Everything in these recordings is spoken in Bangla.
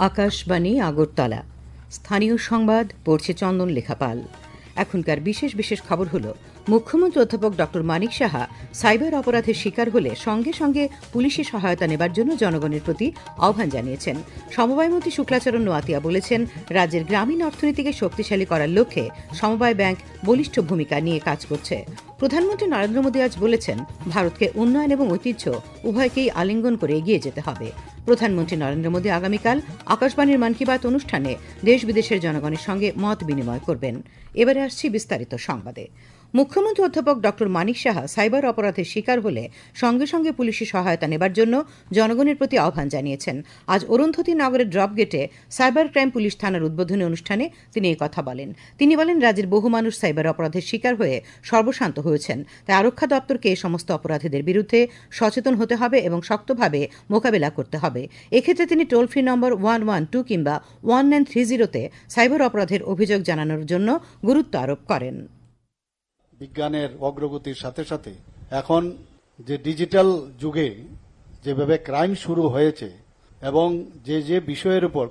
আকাশবাণী আগরতলা। স্থানীয় সংবাদ পড়ছে চন্দন লেখাপাল। এখনকার বিশেষ বিশেষ খবর হলো, মুখ্যমন্ত্রী অধ্যাপক ডক্টর মানিক সাহা সাইবার অপরাধের শিকার হলে সঙ্গে সঙ্গে পুলিশি সহায়তা নেবার জন্য জনগণের প্রতি আহ্বান জানিয়েছেন। সমবায়মন্ত্রী শুক্লাচরণ নোয়াতিয়া বলেছেন, রাজ্যের গ্রামীণ অর্থনীতিকে শক্তিশালী করার লক্ষ্যে সমবায় ব্যাংক বলিষ্ঠ ভূমিকা নিয়ে কাজ করছে। প্রধানমন্ত্রী নরেন্দ্র মোদী আজ বলেছেন, ভারতকে উন্নয়ন এবং ঐতিহ্য উভয়কেই আলিঙ্গন করে এগিয়ে যেতে হবে। প্রধানমন্ত্রী নরেন্দ্র মোদী আগামীকাল আকাশবাণীর মন কি বাত অনুষ্ঠানে দেশ বিদেশের জনগণের সঙ্গে মত বিনিময় করবেন। এবারে আসছি বিস্তারিত সংবাদে। মুখ্যমন্ত্রী অধ্যাপক ডক্টর মানিক সাহা সাইবার অপরাধের শিকার হলে সঙ্গে সঙ্গে পুলিশি সহায়তা নেবার জন্য জনগণের প্রতি আহ্বান জানিয়েছেন। আজ অরুন্ধতী নগরের ড্রপ গেটে সাইবার ক্রাইম পুলিশ থানার উদ্বোধনী অনুষ্ঠানে তিনি এই কথা বলেন। তিনি বলেন, রাজ্যের বহু মানুষ সাইবার অপরাধের শিকার হয়ে সর্বশান্ত হয়েছেন। তাই আরক্ষা দপ্তরকে এই সমস্ত অপরাধীদের বিরুদ্ধে সচেতন হতে হবে এবং শক্তভাবে মোকাবেলা করতে হবে। এক্ষেত্রে তিনি টোল ফ্রি নম্বর 112 কিংবা 1930-তে সাইবার অপরাধের অভিযোগ জানানোর জন্য গুরুত্ব আরোপ করেন। বিজ্ঞানের অগ্রগতির সাথে সাথে এখন যে ডিজিটাল যুগে যেভাবে ক্রাইম শুরু হয়েছে এবং যে যে বিষয়ের উপর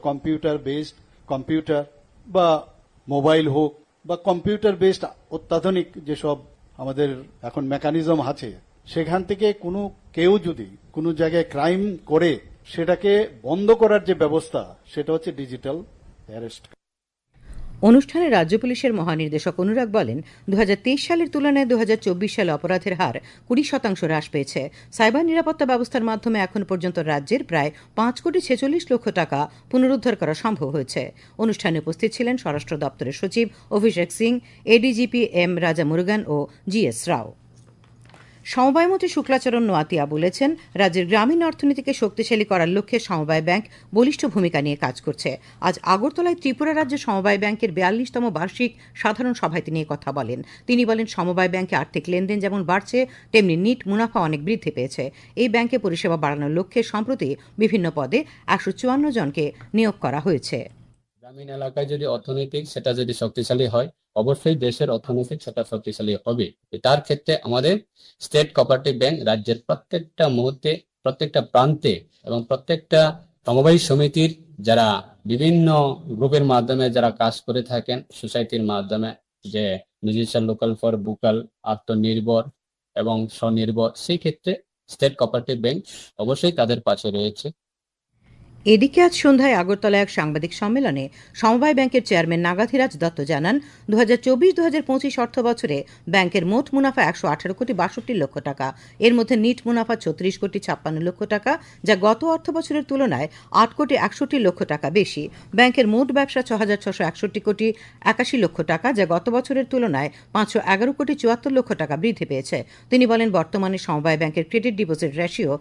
কম্পিউটার বা মোবাইল হোক বা কম্পিউটার বেসড অত্যাধুনিক যেসব আমাদের এখন মেকানিজম আছে, সেখান থেকে কেউ যদি কোনো জায়গায় ক্রাইম করে সেটাকে বন্ধ করার যে ব্যবস্থা, সেটা হচ্ছে ডিজিটাল অ্যারেস্ট। অনুষ্ঠানে রাজ্য পুলিশের মহানির্দেশক অনুরাগ বলেন, 2023 সালের তুলনায় 2024 সালে অপরাধের হার 20% হ্রাস পেয়েছে। সাইবার নিরাপত্তা ব্যবস্থার মাধ্যমে এখন পর্যন্ত রাজ্যের প্রায় 5,46 লক্ষ টাকা পুনরুদ্ধার করা সম্ভব হয়েছে। অনুষ্ঠানে উপস্থিত ছিলেন স্বরাষ্ট্র দপ্তরের সচিব অভিষেক সিং, এডিজিপি এম রাজা মুরুগান ও জিএস রাও। সমবায়মন্ত্রী শুক্লাচরণ নোয়াতিয়া বলেছেন, রাজ্যের গ্রামীণ অর্থনীতিকে শক্তিশালী করার লক্ষ্যে সমবায় ব্যাংক বলিষ্ঠ ভূমিকা নিয়ে কাজ করছে। আজ আগরতলায় ত্রিপুরা রাজ্য সমবায় ব্যাংকের 42তম বার্ষিক সাধারণ সভায় তিনি কথা বলেন। তিনি বলেন, সমবায় ব্যাংকে আর্থিক লেনদেন যেমন বাড়ছে, তেমনি নিট মুনাফা অনেক বৃদ্ধি পেয়েছে। এই ব্যাংকে পরিষেবা বাড়ানোর লক্ষ্যে সম্প্রতি বিভিন্ন পদে 154 জনকে নিয়োগ করা হয়েছে। গ্রামীণ এলাকায় যদি অর্থনৈতিক সেটা যদি শক্তিশালী হয়, অবশ্যই দেশের অর্থনৈতিক সেটা শক্তিশালী হবে। তার ক্ষেত্রে আমাদের স্টেট কোঅপারেটিভ ব্যাংক রাজ্যের প্রত্যেকটা মুহূর্তে, প্রত্যেকটা প্রান্তে এবং প্রত্যেকটা সমবায় সমিতির যারা বিভিন্ন গ্রুপের মাধ্যমে যারা কাজ করে থাকেন, সোসাইটির মাধ্যমে, যে মিউজিশিয়ান লোকাল ফর ভোকাল, আত্মনির্ভর এবং স্বনির্ভর, সেই ক্ষেত্রে স্টেট কোঅপারেটিভ ব্যাংক অবশ্যই তাদের পাশে রয়েছে। এদিকে আজ সন্ধ্যায় আগরতলায় এক সাংবাদিক সম্মেলনে সমবায় ব্যাংকের চেয়ারম্যান নাগাধিরাজ দত্ত জানান, 2024-2025 অর্থ বছরে ব্যাংকের মোট মুনাফা 118 কোটি 62 লক্ষ টাকা। এর মধ্যে নিট মুনাফা 36 কোটি 56 লক্ষ টাকা, যা গত অর্থ বছরের তুলনায় 8 কোটি 61 লক্ষ টাকা বেশি। ব্যাংকের মোট ব্যবসা 6,661 কোটি 81 লক্ষ টাকা, যা গত বছরের তুলনায় 511 কোটি 74 লক্ষ টাকা বৃদ্ধি পেয়েছে। তিনি বলেন, বর্তমানে সমবায় ব্যাংকের ক্রেডিট ডিপোজিট রেশিও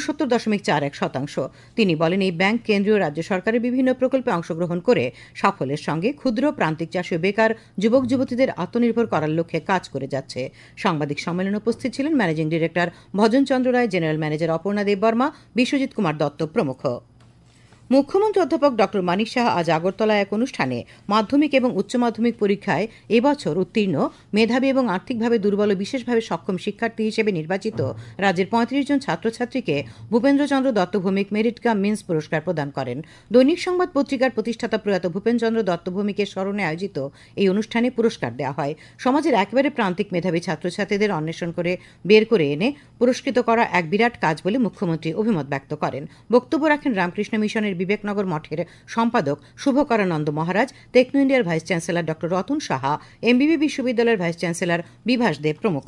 69.41%। তিনি বলেন, এই ব্যাংক কেন্দ্রীয় রাজ্য সরকারের বিভিন্ন প্রকল্পে অংশগ্রহণ করে সাফল্যের সঙ্গে ক্ষুদ্র, প্রান্তিক চাষী ও বেকার যুবক যুবতীদের আত্মনির্ভর করার লক্ষ্যে কাজ করে যাচ্ছে। সাংবাদিক সম্মেলনে উপস্থিত ছিলেন managing director Bhajan Chandra Roy, general manager Aparna Debbarma, Biswajit Kumar Datta প্রমুখ। মুখ্যমন্ত্রী অধ্যাপক ডক্টর মানিক সাহা আজ আগরতলায় এক অনুষ্ঠানে মাধ্যমিক এবং উচ্চ মাধ্যমিক পরীক্ষায় এবছর উত্তীর্ণ, মেধাবী এবং আর্থিকভাবে দুর্বল ও বিশেষভাবে সক্ষম শিক্ষার্থী হিসেবে নির্বাচিত রাজ্যের 35 জন ছাত্রছাত্রীকে Bhupendrachandra Datta Bhowmik merit cum means পুরস্কার প্রদান করেন। দৈনিক সংবাদ পত্রিকার প্রতিষ্ঠাতা প্রয়াত ভূপেন্দ্রচন্দ্র দত্ত ভৌমিকের স্মরণে আয়োজিত এই অনুষ্ঠানে পুরস্কার দেওয়া হয়। সমাজের একেবারে প্রান্তিক মেধাবী ছাত্রছাত্রীদের অন্বেষণ করে বের করে এনে পুরস্কৃত করা এক বিরাট কাজ বলে মুখ্যমন্ত্রী অভিমত ব্যক্ত করেন। বক্তব্য রাখেন রামকৃষ্ণ মিশনের বিবেকনগর মঠের সম্পাদক শুভকরানন্দ মহারাজ, টেকনো ইন্ডিয়ার vice chancellor doctor Ratan Saha, MBB বিশ্ববিদ্যালয়ের ভাইস চ্যান্সেলর বিভাস দেব প্রমুখ।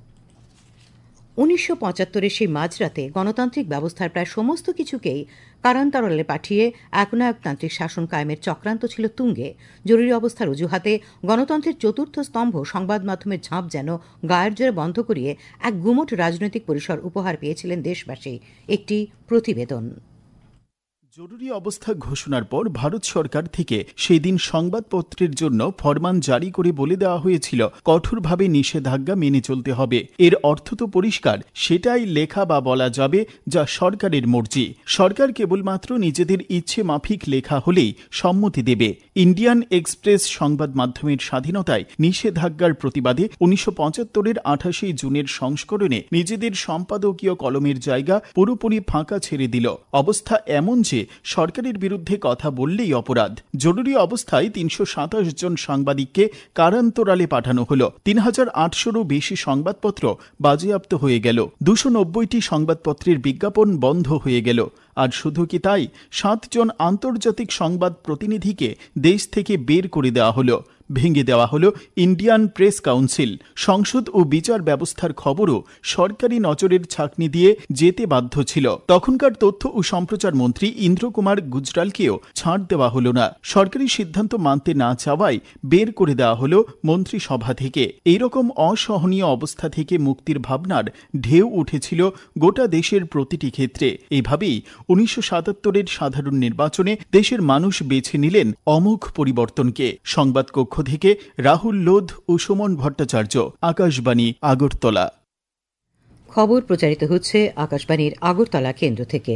1975-এর সেই মাঝরাতে গণতান্ত্রিক ব্যবস্থার প্রায় সমস্ত কিছুকেই কারান্তরালে পাঠিয়ে একনায়কতান্ত্রিক শাসন কায়েমের চক্রান্ত ছিল তুঙ্গে। জরুরি অবস্থার অজুহাতে গণতন্ত্রের চতুর্থ স্তম্ভ সংবাদ মাধ্যমের ঝাঁপ যেন গায়ের জোরে বন্ধ করিয়ে এক গুমোট রাজনৈতিক পরিসর উপহার পেয়েছিলেন দেশবাসী। একটি প্রতিবেদন। জরুরি অবস্থা ঘোষণার পর ভারত সরকার থেকে সেই দিন সংবাদপত্রের জন্য ফরমান জারি করে বলে দেওয়া হয়েছিল, কঠোরভাবে নিষেধাজ্ঞা মেনে চলতে হবে। এর অর্থ তো পরিষ্কার, সেটাই লেখা বা বলা যাবে যা সরকারের মর্জি। সরকার কেবলমাত্র নিজেদের ইচ্ছে মাফিক লেখা হলেই সম্মতি দেবে। ইন্ডিয়ান এক্সপ্রেস সংবাদ মাধ্যমের স্বাধীনতায় নিষেধাজ্ঞার প্রতিবাদে 1975-এর 28 জুনের সংস্করণে নিজেদের সম্পাদকীয় কলমের জায়গা পুরোপুরি ফাঁকা ছেড়ে দিল। অবস্থা এমন যে সরকারের বিরুদ্ধে কথা বললেই অপরাধ। জরুরি অবস্থায় ৩২৭ জন সাংবাদিককে কারান্তরালে পাঠানো হলো। ৩,৮০০রও বেশি সংবাদপত্র বাজেয়াপ্ত হয়ে গেল। ২৯০টি সংবাদপত্রের বিজ্ঞাপন বন্ধ হয়ে গেল। আর শুধু কি তাই, ৭ জন আন্তর্জাতিক সংবাদ প্রতিনিধিকে দেশ থেকে বের করে দেওয়া হলো। ভেঙে দেওয়া হলো ইন্ডিয়ান প্রেস কাউন্সিল। সংসদ ও বিচার ব্যবস্থার খবরও সরকারি নজরের ছাঁকনি দিয়ে যেতে বাধ্য ছিল। তখনকার তথ্য ও সম্প্রচার মন্ত্রী ইন্দ্র কুমার গুজরালকেও ছাড় দেওয়া হলো না। সরকারি সিদ্ধান্ত মানতে না চাওয়ায় বের করে দেওয়া হলো মন্ত্রিসভা থেকে। এইরকম অসহনীয় অবস্থা থেকে মুক্তির ভাবনার ঢেউ উঠেছিল গোটা দেশের প্রতিটি ক্ষেত্রে। এইভাবেই ১৯৭৭-এর সাধারণ নির্বাচনে দেশের মানুষ বেছে নিলেন অমোঘ পরিবর্তনকে। সংবাদ কক্ষ থেকে রাহুল লোধ ও সুমন ভট্টাচার্য, আকাশবাণী, আগরতলা। খবর প্রচারিত হচ্ছে আকাশবাণীর আগরতলা কেন্দ্র থেকে।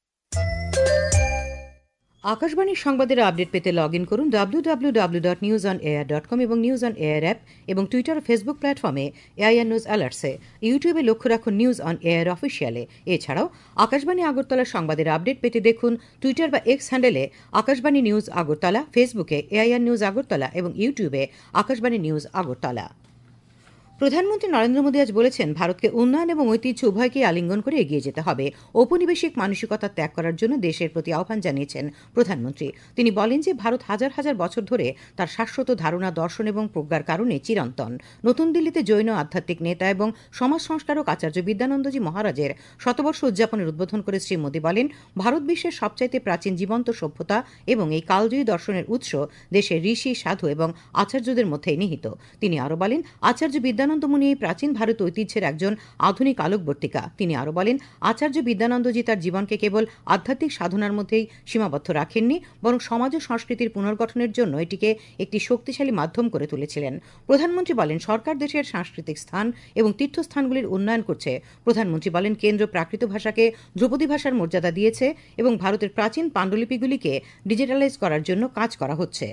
আকাশবাণীর সংবাদের আপডেট পেতে লগ ইন করুন www.newsonair.com এবং নিউজ অন এয়ার অ্যাপ এবং টুইটার ও ফেসবুক প্ল্যাটফর্মে এআইআর নিউজ অ্যালার্টসে। ইউটিউবে লক্ষ্য রাখুন নিউজ অন এয়ার অফিসিয়ালে। এছাড়াও আকাশবাণী আগরতলার সংবাদের আপডেট পেতে দেখুন টুইটার বা এক্স হ্যান্ডেলে আকাশবাণী নিউজ আগরতলা, ফেসবুকে এআইআর নিউজ আগরতলা এবং ইউটিউবে আকাশবাণী নিউজ আগরতলা। প্রধানমন্ত্রী নরেন্দ্র মোদী আজ বলেছেন, ভারতকে উন্নয়ন এবং ঐতিহ্য উভয়কেই আলিঙ্গন করে এগিয়ে যেতে হবে। ঔপনিবেশিক মানসিকতা ত্যাগ করার জন্য দেশের প্রতি আহ্বান জানিয়েছেন প্রধানমন্ত্রী। তিনি বলেন যে ভারত হাজার হাজার বছর ধরে তার শাশ্বত ধারণা, দর্শন এবং প্রজ্ঞার কারণে চিরন্তন। নতুন দিল্লিতে জৈন আধ্যাত্মিক নেতা এবং সমাজ সংস্কারক আচার্য বিদ্যানন্দজি মহারাজের শতবর্ষ উদযাপনের উদ্বোধন করে শ্রী মোদী বলেন, ভারত বিশ্বের সবচাইতে প্রাচীন জীবন্ত সভ্যতা এবং এই কালজয়ী দর্শনের উৎস দেশের ঋষি, সাধু এবং আচার্যদের মধ্যেই নিহিত। তিনি আরও বলেন, আচার্য বিদ্যানন্দমুনি এই প্রাচীন ভারত ঐতিহ্যের একজন আধুনিক আলোকবর্তিকা। তিনি আরও বলেন, আচার্য বিদ্যানন্দজি তার জীবনকে কেবল আধ্যাত্মিক সাধনার মধ্যেই সীমাবদ্ধ রাখেননি, বরং সমাজ ও সংস্কৃতির পুনর্গঠনের জন্য এটিকে একটি শক্তিশালী মাধ্যম করে তুলেছিলেন। প্রধানমন্ত্রী বলেন, সরকার দেশের সাংস্কৃতিক স্থান এবং তীর্থস্থানগুলির উন্নয়ন করছে। প্রধানমন্ত্রী বলেন, কেন্দ্র প্রাকৃত ভাষাকে ধ্রুপদী ভাষার মর্যাদা দিয়েছে এবং ভারতের প্রাচীন পাণ্ডুলিপিগুলিকে ডিজিটালাইজ করার জন্য কাজ করা হচ্ছে।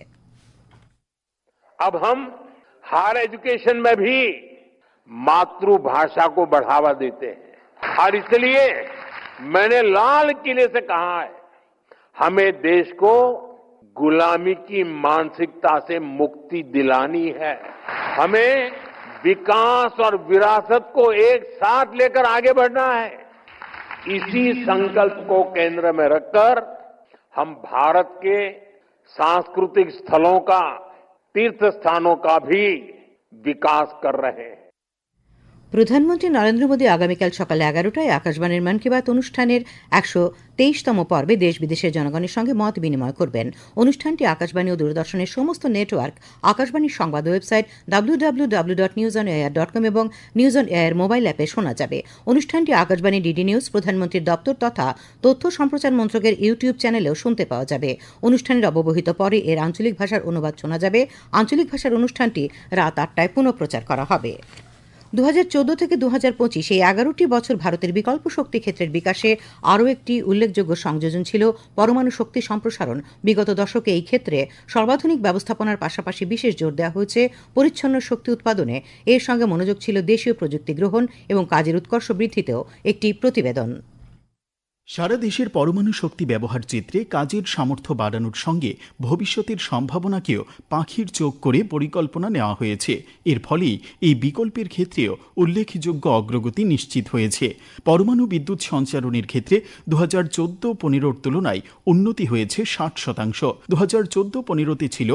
अब हम हायर एजुकेशन में भी मातृभाषा को बढ़ावा देते हैं और इसलिए मैंने लाल किले से कहा है, हमें देश को गुलामी की मानसिकता से मुक्ति दिलानी है। हमें विकास और विरासत को एक साथ लेकर आगे बढ़ना है। इसी संकल्प को केंद्र में रखकर हम भारत के सांस्कृतिक स्थलों का, तीर्थ स्थानों का भी विकास कर रहे हैं। প্রধানমন্ত্রী নরেন্দ্র মোদী আগামীকাল সকাল 11টায় আকাশবাণীর মন কি বাত অনুষ্ঠানের 123তম পর্বে দেশ বিদেশের জনগণের সঙ্গে মত বিনিময় করবেন। অনুষ্ঠানটি আকাশবাণী ও দূরদর্শনের সমস্ত নেটওয়ার্ক, আকাশবাণীর সংবাদ ওয়েবসাইট www.newsonair.com এবং নিউজ অন এয়ার মোবাইল অ্যাপে শোনা যাবে। অনুষ্ঠানটি আকাশবাণী ডিডি নিউজ, প্রধানমন্ত্রীর দপ্তর তথা তথ্য সম্প্রচার মন্ত্রকের ইউটিউব চ্যানেলেও শুনতে পাওয়া যাবে। অনুষ্ঠানের অব্যবহিত পরে এর আঞ্চলিক ভাষার অনুবাদ শোনা যাবে। আঞ্চলিক ভাষার অনুষ্ঠানটি রাত 8টায় পুনঃপ্রচার করা হবে। 2014 থেকে 2025 এই 11টি বছর ভারতের বিকল্প শক্তি ক্ষেত্রের বিকাশে আরও একটি উল্লেখযোগ্য সংযোজন ছিল পরমাণু শক্তি সম্প্রসারণ। বিগত দশকে এই ক্ষেত্রে সর্বাধুনিক ব্যবস্থাপনার পাশাপাশি বিশেষ জোর দেওয়া হয়েছে পরিচ্ছন্ন শক্তি উৎপাদনে। এর সঙ্গে মনোযোগ ছিল দেশীয় প্রযুক্তি গ্রহণ এবং কাজের উৎকর্ষ বৃদ্ধিতেও। একটি প্রতিবেদন। সারা দেশের পরমাণু শক্তি ব্যবহার চিত্রে কাজের সামর্থ্য বাড়ানোর সঙ্গে ভবিষ্যতের সম্ভাবনাকেও পাখির চোখ করে পরিকল্পনা নেওয়া হয়েছে। এর ফলে এই বিকল্পের ক্ষেত্রেও উল্লেখযোগ্য অগ্রগতি নিশ্চিত হয়েছে। পরমাণু বিদ্যুৎ সঞ্চারণের ক্ষেত্রে 2014-15 তুলনায় উন্নতি হয়েছে 60%। 2014-15 ছিল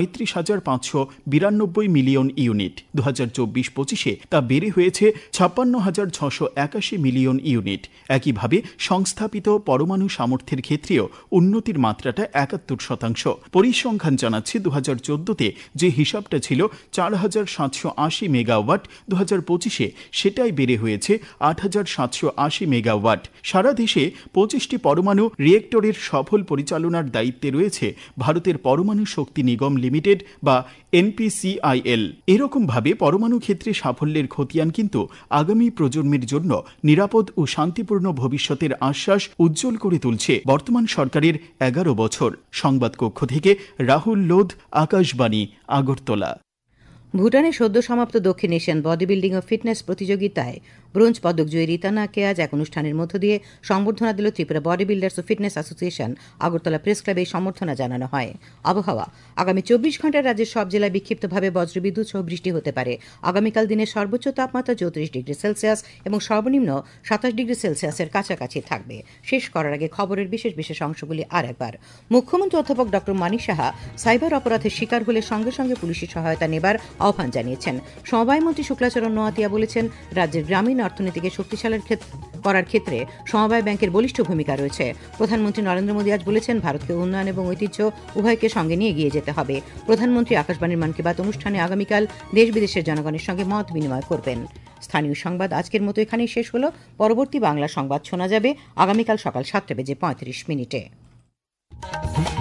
35,592 মিলিয়ন ইউনিট। 2024-25 তা বেড়ে হয়েছে 56,681 মিলিয়ন ইউনিট। একইভাবে স্থাপিত পরমাণু সামর্থ্যের ক্ষেত্রেও উন্নতির মাত্রাটা 71%। পরিসংখ্যান জানাচ্ছে 2014-তে যে হিসাবটা ছিল 4,780 মেগাওয়াট, 2025-এ সেটাই বেড়ে হয়েছে 8,780 মেগাওয়াট। সারা দেশে 25টি পরমাণু রিয়েক্টরের সফল পরিচালনার দায়িত্বে রয়েছে ভারতের পরমাণু শক্তি নিগম লিমিটেড বা NPCIL। এরকমভাবে পরমাণু ক্ষেত্রে সাফল্যের খতিয়ান কিন্তু আগামী প্রজন্মের জন্য নিরাপদ ও শান্তিপূর্ণ ভবিষ্যতের আশ্বাস উজ্জ্বল করে তুলছে বর্তমান সরকারের 11 বছর। সংবাদ কক্ষ থেকে রাহুল লোধ, আকাশবাণী, আগরতলা। ভুটানে সদ্য সমাপ্ত দক্ষিণ এশিয়ান বডি বিল্ডিং ও ফিটনেস প্রতিযোগিতায় ব্রোঞ্জ পদকজয়ী রীতানাকে আজ এক অনুষ্ঠানের মধ্য দিয়ে সংবর্ধনা দিল ত্রিপুরা বডি বিল্ডার্স ও ফিটনেস অ্যাসোসিয়েশন আগরতলা প্রেস ক্লাবে এই সম্বর্ধনা জানানো হয়। আবহাওয়া আগামী 24 ঘন্টায় রাজ্যের সব জেলায় বিক্ষিপ্তভাবে বজ্রবিদ্যুৎ সহ বৃষ্টি হতে পারে। আগামীকাল দিনের সর্বোচ্চ তাপমাত্রা 34 ডিগ্রি সেলসিয়াস এবং সর্বনিম্ন 27 ডিগ্রি সেলসিয়াসের কাছাকাছি থাকবে। শেষ করার আগে খবরের বিশেষ বিশেষ অংশগুলি আরেকবার। মুখ্যমন্ত্রী অধ্যাপক ড মানিক সাহা সাইবার অপরাধের শিকার হলে সঙ্গে সঙ্গে পুলিশের সহায়তা নেবার আহ্বান জানিয়েছেন। সমবায় মন্ত্রী শুক্লাচরণ নোয়াতিয়া বলেছেন, রাজ্যের গ্রামীণ অর্থনীতিকে শক্তিশালী করার ক্ষেত্রে সমবায় ব্যাংকের বলিষ্ঠ ভূমিকা রয়েছে। প্রধানমন্ত্রী নরেন্দ্র মোদী আজ বলেছেন, ভারতকে উন্নয়ন এবং ঐতিহ্য উভয়কে সঙ্গে নিয়ে এগিয়ে যেতে হবে। প্রধানমন্ত্রী আকাশবাণীর মন কি বাত অনুষ্ঠানে আগামীকাল দেশ বিদেশের জনগণের সঙ্গে মত বিনিময় করবেন। স্থানীয় সংবাদ আজকের মতো এখানেই শেষ হলো। পরবর্তী বাংলা সংবাদ শোনা যাবে আগামীকাল সকাল 7:35 মিনিটে।